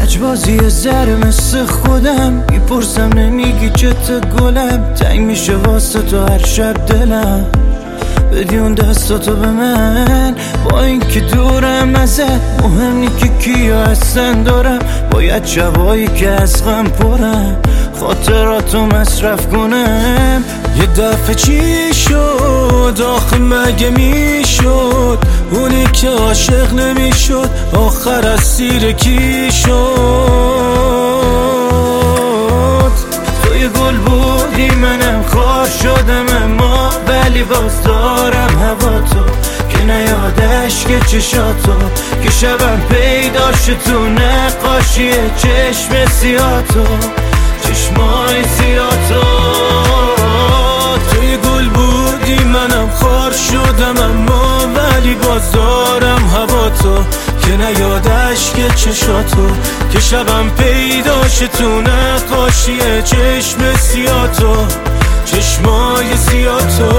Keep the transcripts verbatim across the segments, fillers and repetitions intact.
لجبازی زر مثل خودم میپرسم نمیگی چته گلم، تنگ میشه واسه تو هر شب دلم، بدی اون دستاتو به من. با اینکه دورم ازت مهم نی که کیا هستن دارم، باید شبایی که از غم پرم خاطراتو مصرف کنم. یه دفعه چی شد آخه مگه میشد اونی که عاشق نمیشد آخر اسیر کی شد؟ توی گل بودی منم خار شدم، اما ولی باز دارم هوا تو که نیادش که چشاتو که شبم پیداش تو نقاشی چشم سیاتو چشمای سیاتو. توی گل بودی منم خار شدم، اما ولی باز دارم هوا تو که نیادش که چشاتو که شبم پیداش تو نقاشی چشم سیاتو چشمای سیاتو.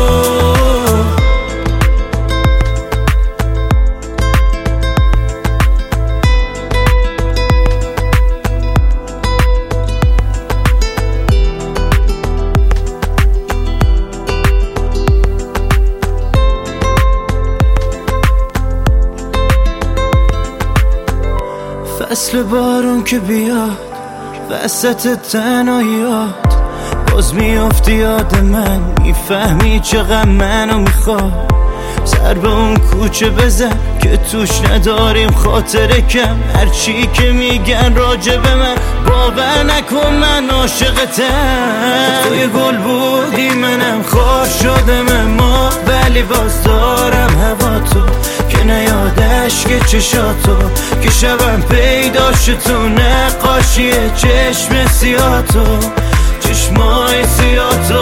فصل بارون که بیاد وسط تنهاییات باز میافتی یاد من، میفهمی چقدر منو میخواد. سر به اون کوچه بزن که توش نداریم خاطره کم، هرچی که میگن راجع به من باور نکن من عاشقتم. توی گل بودی منم خار شدم، اما ولی باز دارم هوا تو که نیادش که چشاتو که شبم پیداش تو نقاشی چشم سیاتو چشمای سیاتو.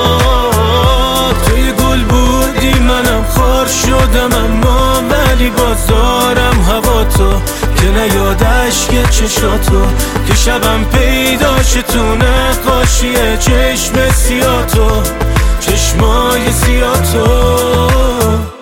توی گل بودی منم خار شدم، اما ولی باز دارم هوا تو که نیادش که چشاتو که شبم پیداش تو نقاشی چشم سیاتو چشمای سیاتو.